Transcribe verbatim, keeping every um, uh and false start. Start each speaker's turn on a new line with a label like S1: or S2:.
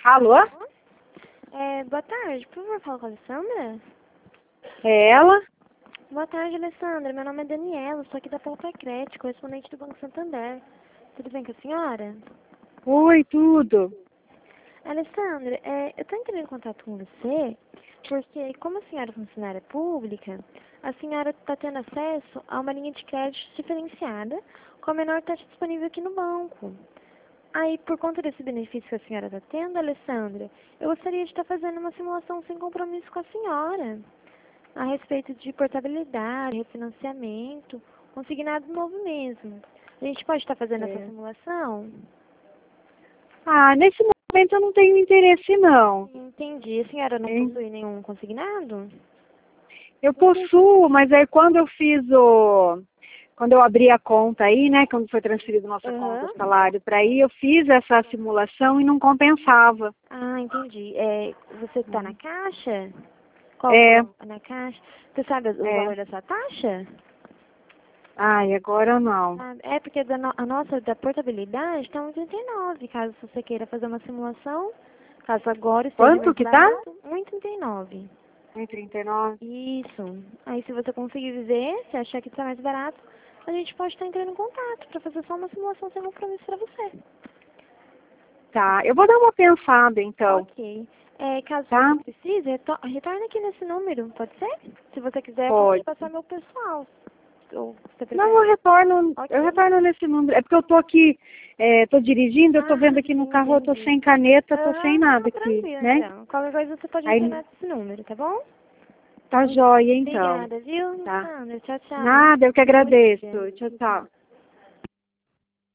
S1: Alô?
S2: É, boa tarde, por favor, fala com a Alessandra?
S1: É ela?
S2: Boa tarde, Alessandra. Meu nome é Daniela, sou aqui da Pauta Crédito, correspondente do Banco Santander. Tudo bem com a senhora?
S1: Oi, tudo.
S2: Alessandra, é, eu estou entrando em contato com você porque, como a senhora é funcionária pública, a senhora está tendo acesso a uma linha de crédito diferenciada com a menor taxa disponível aqui no banco. Aí, por conta desse benefício que a senhora está tendo, Alessandra, eu gostaria de estar fazendo uma simulação sem compromisso com a senhora, a respeito de portabilidade, refinanciamento, consignado novo mesmo. A gente pode estar fazendo essa
S1: É.
S2: simulação?
S1: Ah, nesse momento eu não tenho interesse, não.
S2: Entendi. A senhora não
S1: Hein?
S2: possui nenhum consignado?
S1: Eu possuo, mas aí quando eu fiz o... Quando eu abri a conta aí, né, quando foi transferido nossa conta,
S2: Aham.
S1: o salário para aí, eu fiz essa simulação e não compensava.
S2: Ah, entendi. É, você está na caixa? Qual
S1: É,
S2: que é na caixa? Você sabe o
S1: é.
S2: valor dessa taxa?
S1: Ai, agora não.
S2: Ah, é porque da no- a nossa da portabilidade está um trinta e nove, caso você queira fazer uma simulação. Caso agora esteja
S1: Quanto
S2: mais
S1: que tá?
S2: barato, um e trinta e nove.
S1: um e trinta e nove.
S2: Isso. Aí se você conseguir ver, se achar que está mais barato, a gente pode estar entrando em contato para fazer só uma simulação sem compromisso para você.
S1: Tá, eu vou dar uma pensada então,
S2: Ok. É, caso
S1: tá?
S2: você precise, reto- retorne aqui nesse número, pode ser? Se você quiser, eu posso te
S1: Pode.
S2: passar meu pessoal. Ou você
S1: Não,
S2: prefere?
S1: eu retorno,
S2: Ok.
S1: eu retorno nesse número. É porque eu tô aqui, é, tô dirigindo, eu tô
S2: Ah,
S1: vendo aqui no carro, eu tô
S2: entendi.
S1: sem caneta, tô sem
S2: Aham,
S1: nada
S2: não,
S1: aqui,
S2: tranquilo
S1: né?
S2: então. Qualquer coisa você pode
S1: Aí,
S2: retornar esse número, tá bom?
S1: tá jóia então,
S2: Obrigada, viu,
S1: tá?
S2: Sandra? Tchau, tchau.
S1: Nada, eu que
S2: Bom
S1: agradeço.
S2: dia.
S1: Tchau, tchau.